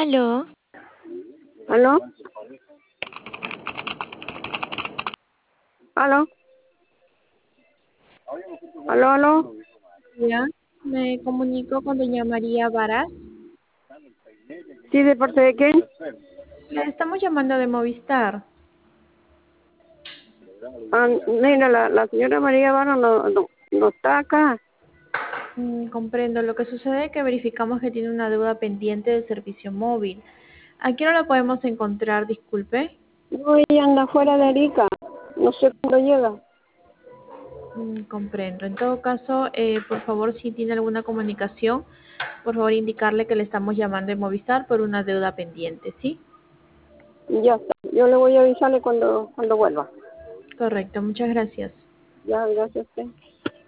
Aló, ¿Aló? ¿Aló? ¿Aló, aló? Ya, me comunico con doña María Varas. ¿Sí, de parte de quién? Le estamos llamando de Movistar. Ah, mira, la señora María Varo no está acá. Comprendo. Lo que sucede es que verificamos que tiene una deuda pendiente de servicio móvil. ¿A qué hora la podemos encontrar? Disculpe. No, ella anda fuera de Arica. No sé cuándo llega. Comprendo. En todo caso, por favor, si tiene alguna comunicación, por favor indicarle que le estamos llamando de Movistar por una deuda pendiente, ¿sí? Y ya está. Yo le voy a avisarle cuando vuelva. Correcto. Muchas gracias. Ya, gracias a usted.